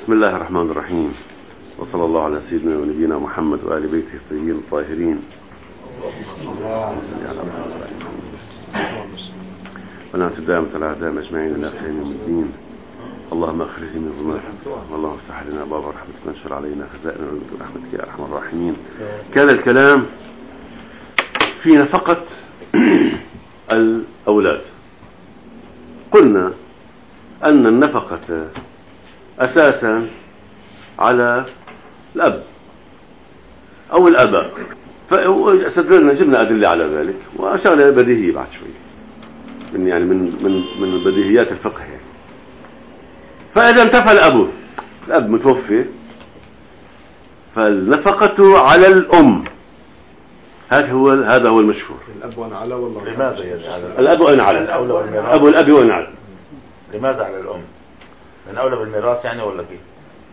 بسم الله الرحمن الرحيم، وصلى الله على سيدنا ونبينا محمد وآل بيته الطيبين الطاهرين. ونعت الدائمة على دائم أجمعين إلى آخر يوم الدين. اللهم اخرجني من ظلمات والله افتح لنا باب رحمتك وانشر علينا خزائن رحمتك يا أرحم الراحمين. كان الكلام في نفقة الأولاد. قلنا أن النفقة أساسا على الأب أو الآباء، فاستدلنا جبنا أدلة على ذلك وشغلة بديهية بعد شوي من بديهيات الفقه يعني. فإذا انتفى الأب متوفي، فالنفقة على الأم. هذا هو المشهور. الأب وأنا على والله. لماذا يعني الأب وأنا على أبو الأب وأنا على. لماذا على الأم؟ من أولى بالميراث يعني ولا كيف؟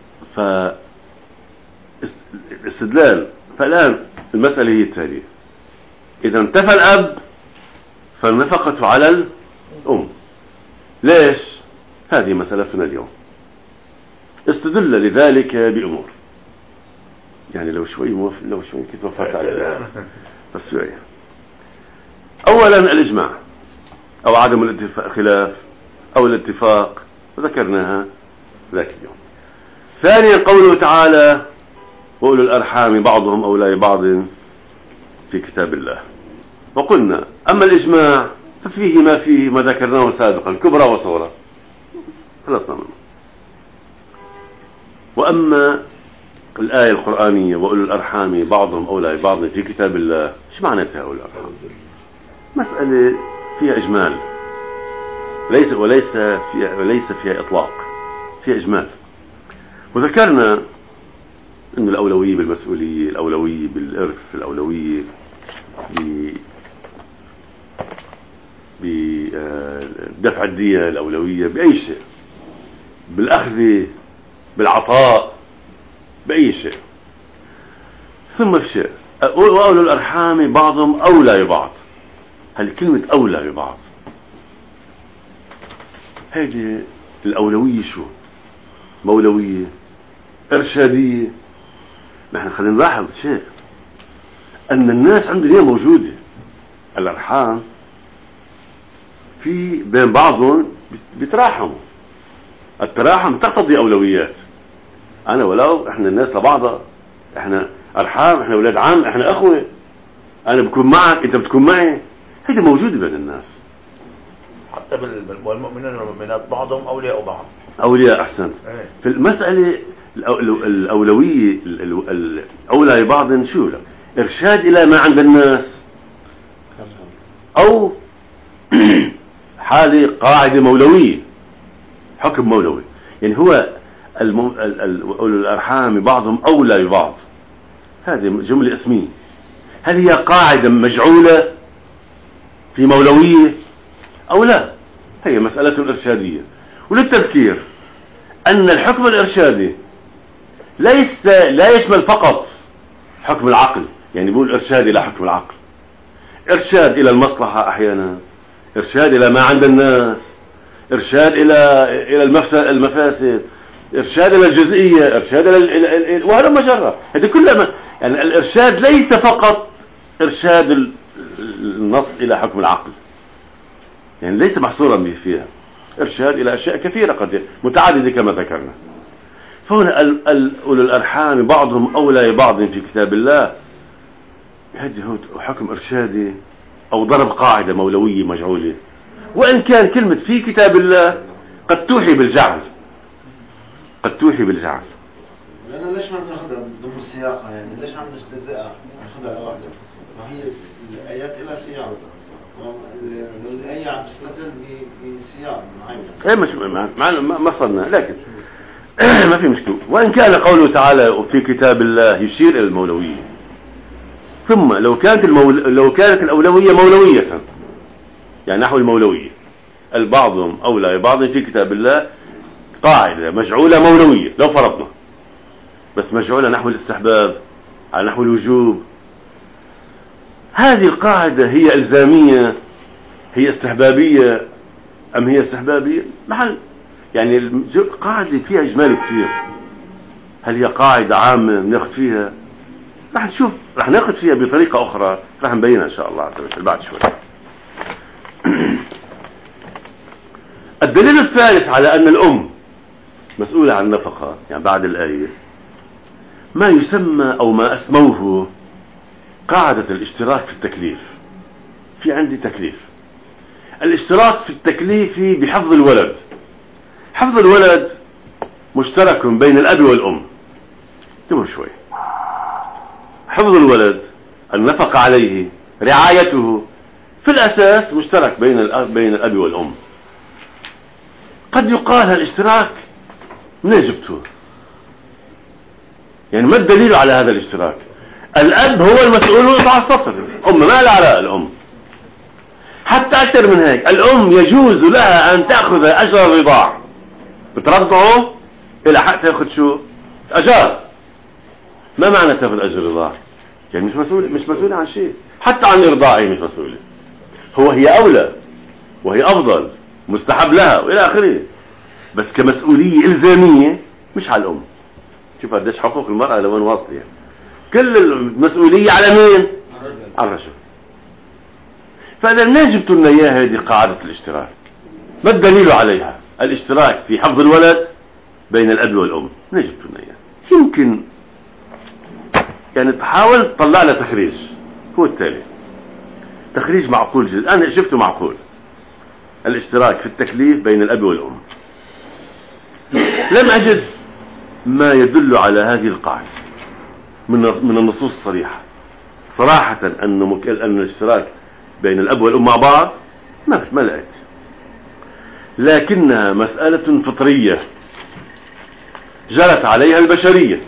فالاستدلال. فالآن المسألة هي التالية: إذا انتفى الأب فالنفقة على الأم. ليش؟ هذه مسألتنا اليوم. استدل لذلك بأمور، يعني لو شوي كنت وفرت على بس شوية. أولا الإجماع أو عدم الاتفاق، خلاف أو الاتفاق، وذكرناها ذاك اليوم. ثانيا قوله تعالى: وأولو الأرحام بعضهم أولى ببعض في كتاب الله. وقلنا أما الإجماع ففيه ما ذكرناه سابقا، كبرى وصغرى، خلصنا منه. وأما الآية القرآنية: وأولو الأرحام بعضهم أولى ببعض في كتاب الله، ايش معناتها أولو الأرحام؟ مسألة فيها إجمال، وليس فيها إطلاق، فيها إجمال. وذكرنا أن الأولوية بالمسؤولية، الأولوية بالإرث، الأولوية بدفع الدية، الأولوية بأي شيء، بالأخذ، بالعطاء، بأي شيء. ثم في شيء: وأولو الأرحام بعضهم أولى ببعض. هل كلمة أولى ببعض هذه الأولوية شو؟ مولوية، إرشادية؟ نحن خلينا نلاحظ شيء، أن الناس عندنا اليوم موجودة الأرحام في بين بعضهم بيتراحموا. التراحم تقتضي أولويات. أنا ولو إحنا الناس لبعضها، إحنا أرحام، إحنا أولاد عم، إحنا أخوة، أنا بكون معك أنت بتكون معي. هذه موجودة بين الناس. حتى والمؤمنين والمؤمنات بعضهم أولياء بعض. أولياء، أحسنت. في المسألة الأولوية الأولى ببعض شو لك؟ إرشاد إلى ما عند الناس، أو حالة قاعدة مولوية، حكم مولوي. يعني هو أولو الأرحام بعضهم أولى ببعض، هذه جملة اسمية. هل هي قاعدة مجعولة في مولوية أو لا؟ هي مسألة إرشادية. وللتذكير أن الحكم الإرشادي لا يشمل فقط حكم العقل، يعني بقول إرشاد إلى حكم العقل، إرشاد إلى المصلحة أحيانا، إرشاد إلى ما عند الناس، إرشاد إلى المفاسد، إرشاد إلى الجزئية، إرشاد إلى وهذا مجرى. هذه كلها يعني الإرشاد ليس فقط إرشاد النص إلى حكم العقل، يعني ليس محصورا فيها، إرشاد إلى أشياء كثيرة قد متعددة كما ذكرنا. فهنا أولو الأرحام بعضهم أولى ببعض في كتاب الله، هذا هو حكم إرشادي أو ضرب قاعدة مولوية مجعولة. وإن كان كلمة في كتاب الله قد توحي بالجعل، لأن ليش ما بناخذها ضمن السياق؟ يعني ليش عم نستهزئها ناخذها لوحدها؟ ما هي الآيات إلى سياق، الآية عم تستدل بسياق معين. مش ما صرنا، لكن ما في مشكلة. وإن كان قوله تعالى في كتاب الله يشير إلى المولوية. ثم لو كانت الأولوية مولوية، يعني نحو المولوية، البعضهم أولى ببعض في كتاب الله، قاعدة مجعولة مولوية لو فرضنا، بس مجعولة نحو الاستحباب، على نحو الوجوب. هذه القاعدة هي إلزامية، هي استحبابية أم هي استحبابية؟ محل يعني قاعدة فيها إجمال كثير. هل هي قاعدة عامة ناخذ فيها؟ رح نشوف، رح ناخذ فيها بطريقة أخرى، رح نبينها إن شاء الله عز وجل بعد شوي. الدليل الثالث على أن الأم مسؤولة عن النفقة، يعني بعد الآية، ما يسمى أو ما أسموه قاعدة الاشتراك في التكليف. في عندي تكليف، الاشتراك في التكليف بحفظ الولد. حفظ الولد مشترك بين الأب والأم. انتبهوا شوي. حفظ الولد، النفقة عليه، رعايته، في الأساس مشترك بين الأب والأم. قد يقال الاشتراك منين جبته؟ يعني ما الدليل على هذا الاشتراك؟ الأب هو المسؤول عن السطر، أم ما لها علاقة الأم. حتى أكثر من هيك، الأم يجوز لها أن تأخذ أجر الرضاع، بترضعه إلى حق تأخذ شو؟ أجر. ما معنى تأخذ أجر الرضاع؟ يعني مش مسؤولة عن شيء، حتى عن إرضاعه مش مسؤولة. هي أولى وهي أفضل، مستحب لها وإلى آخره، بس كمسؤولية إلزامية مش على الأم. شوف قديش حقوق المرأة لوين واصلة يعني. كل المسؤولية على مين؟ على الرجل. فإذا منين جبتوا لنا إياها هذه قاعدة الاشتراك؟ ما الدليل عليها؟ الاشتراك في حفظ الولد بين الأب والأم، منين جبتوا لنا إياها؟ يمكن يعني تحاول تطلع لنا تخريج، هو التالي، تخريج معقول جدا. أنا شفته معقول، الاشتراك في التكليف بين الأب والأم. لم أجد ما يدل على هذه القاعدة من النصوص الصريحة. صراحة أن الاشتراك بين الأب والأم مع بعض ما لقيت، لكنها مسألة فطرية جرت عليها البشرية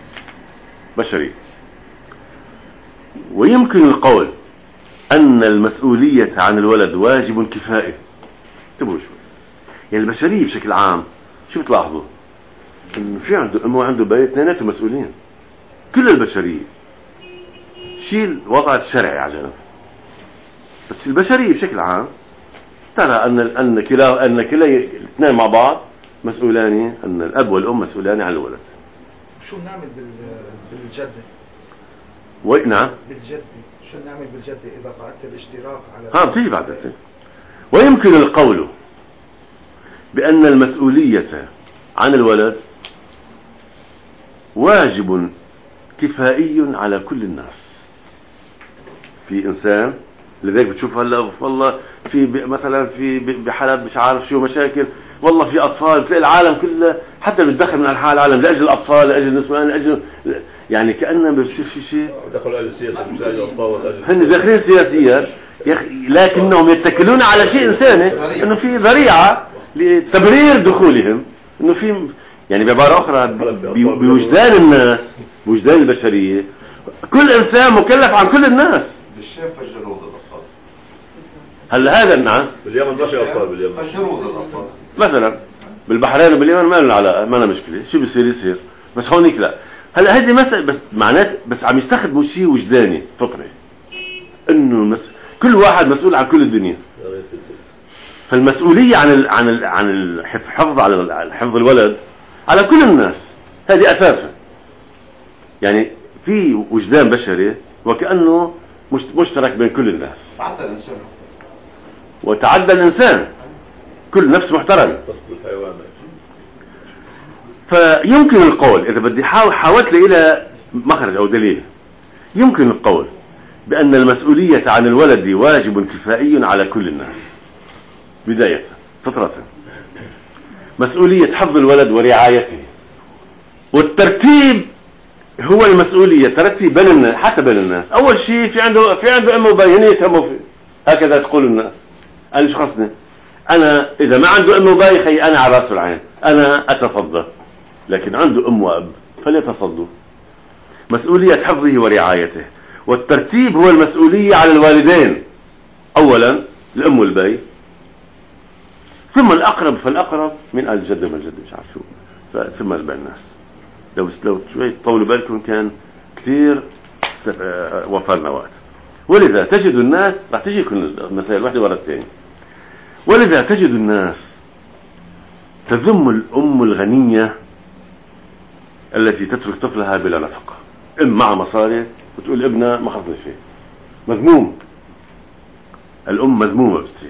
ويمكن القول أن المسؤولية عن الولد واجب كفائي. انتبهوا شوي، يعني البشرية بشكل عام شو بتلاحظوا؟ إنه في عنده أم وعنده بيت، اثنيناتهم مسؤولين. كل البشرية، شيل وضع الشرعي على جنب، بس البشرية بشكل عام ترى أن كلا الاثنين مع بعض مسؤولان، أن الأب والأم مسؤولان عن الولد. شو نعمل بالجدة؟ نعم بالجدة، شو نعمل بالجدة إذا قعدت الاشتراك على بتيجي بعد. ويمكن القول بأن المسؤولية عن الولد واجب كفائي على كل الناس. في إنسان، لذلك بتشوف هلا والله في مثلا في بحلب مش عارف شو مشاكل، والله في أطفال، بتلاقي العالم كله حتى بتدخل من أنحاء العالم لأجل الأطفال، لأجل النسوان، لأجل يعني كأننا بصير في شيء دخلوا أهل السياسة مش لاقي أطفال، هن داخلين سياسيا لكنهم يتكلون على شيء إنساني، إنه في ذريعة لتبرير دخولهم، إنه في يعني بعبارة أخرى بوجدان الناس، بوجدان البشرية، كل إنسان مكلف عن كل الناس. بالشام فجروا الأطفال. هل هذا نعم؟ باليمن ما في أطفال، باليمن فجروا الأطفال مثلا، بالبحرين وباليمن ما لنا علاقة، ما لنا مشكلة، شو بيصير يصير، بس هونيك لا. هلا هذه مسألة بس معنات، بس عم يستخدموا شيء وجداني فطري، إنه كل واحد مسؤول عن كل الدنيا. فالمسؤولية عن الحفظ على حفظ الولد على كل الناس، هذه أساسا يعني في وجدان بشري وكأنه مشترك بين كل الناس. وتعدى الإنسان، كل نفس محترم. فيمكن القول، إذا بدي حاولت لي إلى مخرج أو دليل، يمكن القول بأن المسؤولية عن الولد واجب كفائي على كل الناس بداية فطرة. مسؤولية حفظ الولد ورعايته، والترتيب هو المسؤولية، ترتيب بين الناس، حتى بين الناس. أول شيء في عنده أم وبي، هن يتهموا فيه، هكذا تقول الناس. أنا شو خصني؟ أنا إذا ما عنده أم وبي خي أنا على رأس العين، أنا أتصدى، لكن عنده أم وأب فليتصدوا. مسؤولية حفظه ورعايته، والترتيب هو المسؤولية على الوالدين، أولا الأم والبي، ثم الأقرب فالأقرب من الجد والجد مش عارف شو، ثم بين الناس. لو شوي طولوا بالكم كان كثير وفرنا وقت. ولذا تجد الناس، راح تجي كل المسائل واحدة ورا الثانية، ولذا تجد الناس تذم الأم الغنية التي تترك طفلها بلا نفقة. مع مصاري وتقول ابنها ما خصني شيء، مذموم. الأم مذمومة بتصير.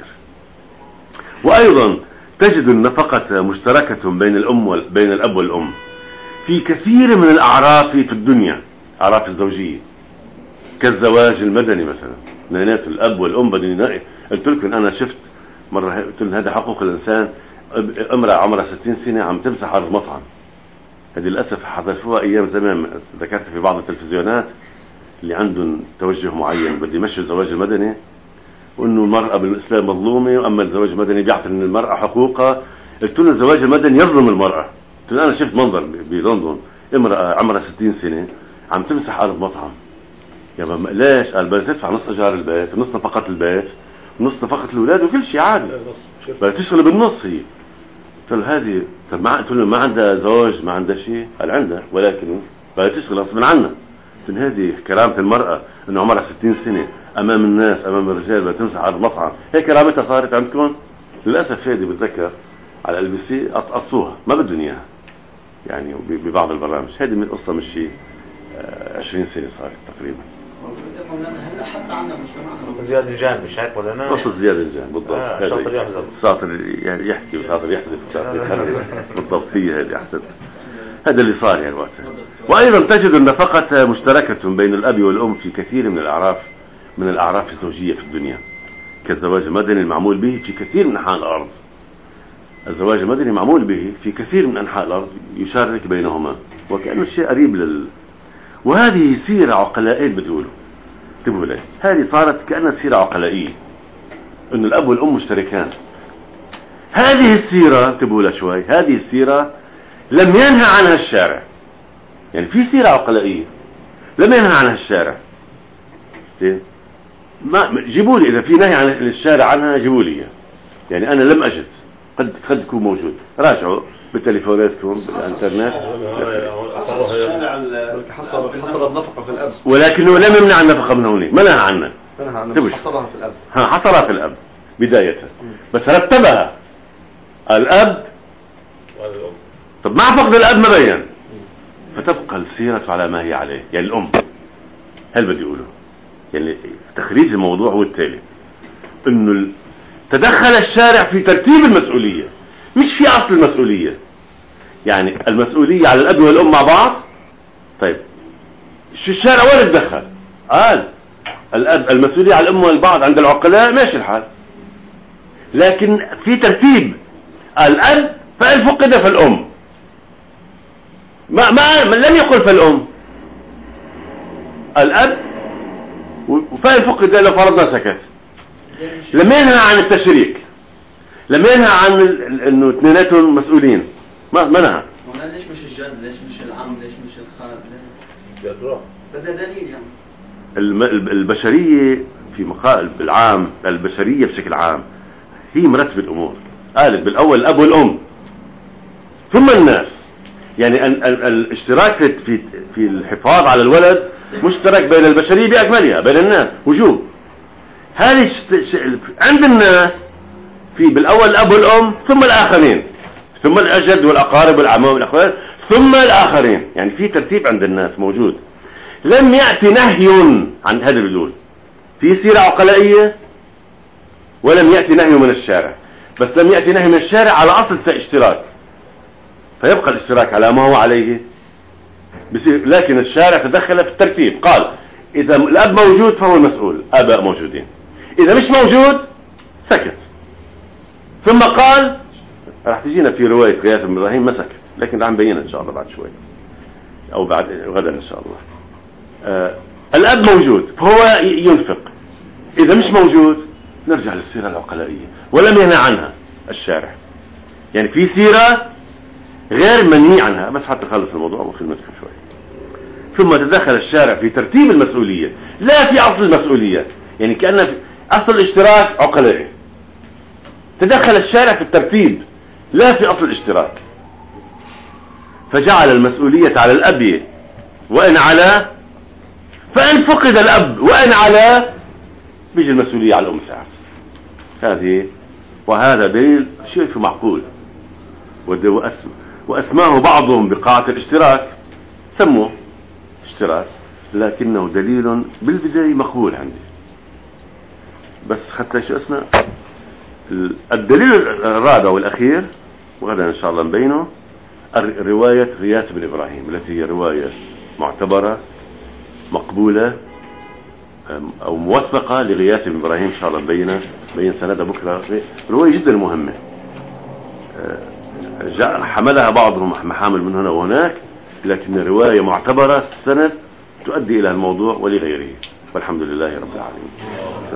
وأيضا تجد النفقة مشتركة بين الأب والأم في كثير من الأعراف في الدنيا، أعراف الزوجية، كالزواج المدني مثلا. بينات الأب والأم بدون. قلت لكم أنا شفت مرة، قلت لهم هذا حقوق الإنسان. امرأة عمرها 60 سنة عم تمسح على المطعم. هذه للأسف حذفوها أيام زمان، ذكرت في بعض التلفزيونات اللي عندهم توجه معين بده يمشي الزواج المدني، وإنه المرأة بالإسلام مظلومة، وأما الزواج المدني بيعطي المرأة حقوقها. قلت لهم الزواج المدني يظلم المرأة. قلت لهم أنا شفت منظر بلندن، امرأة عمرها 60 سنة عم تمسح على المطعم. يا ماما ليش؟ قال بدها تدفع نص إيجار البيت ونص نفقة البيت ونص نفقة الأولاد وكل شيء عادي، بدها تشتغل بالنص هي. قلت له هذه قلت له ما عندها زوج، ما عندها شيء؟ قال عندها ولكن بدها تشتغل غصب عنها. قلت له هذه كرامة المرأة انه عمرها 60 سنة امام الناس امام الرجال بدها تمسح على المطعم، هيك كرامتها صارت عندكم؟ للاسف هذه بتذكر على البي قصوها، ما بدهم اياها يعني ببعض البرامج. هذه من قصة مش شيء 20 سنة صارت تقريبا. هلا حتى عندنا مجتمعنا زياد الجان مش هيك ولا انا؟ قصة زياد الجان بالضبط. شاطر يحذف، شاطر يعني يحكي وشاطر يحذف وشاطر يخرب. بالضبط هي هذه احسنت. هذا اللي صار يعني وقتها. وايضا تجد النفقة مشتركة بين الاب والام في كثير من الاعراف الزوجية في الدنيا، كالزواج المدني المعمول به في كثير من انحاء الارض. الزواج المدني معمول به في كثير من انحاء الارض، يشارك بينهما وكأنه شيء قريب وهذه سيرة عقلائية بتقولوا. انتبهوا لي، هذه صارت كأنها سيرة عقلائية، إن الأب والأم مشتركان. هذه السيرة انتبهوا لها شوي، هذه السيرة لم ينهى عنها الشارع. يعني في سيرة عقلائية لم ينهى عنها الشارع. ما جيبوا لي إذا في نهي عن الشارع عنها، جيبوا لي. يعني أنا لم أجد، قد يكون موجود، راجعوا بتليفوناتكم بالانترنت. حصر النفقة في الأب، ولكنه لم يمنع النفقة من هوني، ما نهى عنها. حصرها في الأب. حصرها في الأب بداية، بس رتبها الأب. طب مع فقد الأب ما بين، فتبقى السيرة على ما هي عليه. يعني الأم، هل بدي يقوله يعني تخريج الموضوع هو التالي، إنه تدخل الشارع في ترتيب المسؤولية، مش في أصل المسؤولية. يعني المسؤولية على الأب والأم مع بعض. طيب شو الشارع وين تدخل؟ قال الأب المسؤولية على الأم والبعض عند العقلاء ماشي الحال، لكن في ترتيب. الأب فإن فقد فالأم، ما لم يقل فالأم، الأب وفإن فقد لو فرضنا سكت. لم ينهى عن التشريك، لم ينهى عن انه اثنيناتهم مسؤولين، ما نهى. ليش مش الجد؟ ليش مش العم؟ ليش مش الخال؟ بدها دليل يعني. البشرية في مقال العام، البشرية بشكل عام هي مرتبة الأمور. قالت بالأول الأب والأم ثم الناس. يعني الاشتراك في الحفاظ على الولد مشترك بين البشرية بأكملها، بين الناس وجوب. هذه عند الناس في بالأول الأب والأم ثم الآخرين، ثم الأجد والأقارب والأعمام والأخوات ثم الآخرين. يعني في ترتيب عند الناس موجود. لم يأتي نهي عن هذا البدول، في سيرة عقلائية، ولم يأتي نهي من الشارع. بس لم يأتي نهي من الشارع على أصل الاشتراك، فيبقى الاشتراك على ما هو عليه. لكن الشارع تدخل في الترتيب، قال إذا الأب موجود فهو المسؤول، آباء موجودين، إذا مش موجود سكت. ثم قال، راح تجينا في رواية غياث بن إبراهيم ما سكت، لكن راح نبينها إن شاء الله بعد شوي أو بعد غدا إن شاء الله. الأب موجود فهو ينفق، إذا مش موجود نرجع للسيرة العقلائية، ولم ينهى عنها الشارع. يعني في سيرة غير منهي عنها، بس حتى نخلص الموضوع وخدمتكم شوي. ثم تدخل الشارع في ترتيب المسؤولية، لا في أصل المسؤولية. يعني كأن أصل الاشتراك عقلائي، تدخل الشارع في الترتيب لا في أصل الاشتراك، فجعل المسؤولية على الأب وإن على، فإن فقد الأب وإن على بيجي المسؤولية على الأم ساعات. هذه وهذا دليل شيء معقول، وأسماه بعضهم بقاعة الاشتراك. سموه اشتراك، لكنه دليل بالبداية مقبول عندي. بس حتى شو اسمه الدليل الرابع والأخير، وغدا إن شاء الله نبينه، رواية غياث بن إبراهيم، التي هي رواية معتبرة مقبولة أو موثقة لغياث بن إبراهيم. إن شاء الله نبين سندها بكرة. رواية جدا مهمة، حملها بعضهم محامل من هنا وهناك، لكن رواية معتبرة السند تؤدي إلى الموضوع ولغيره، والحمد لله رب العالمين.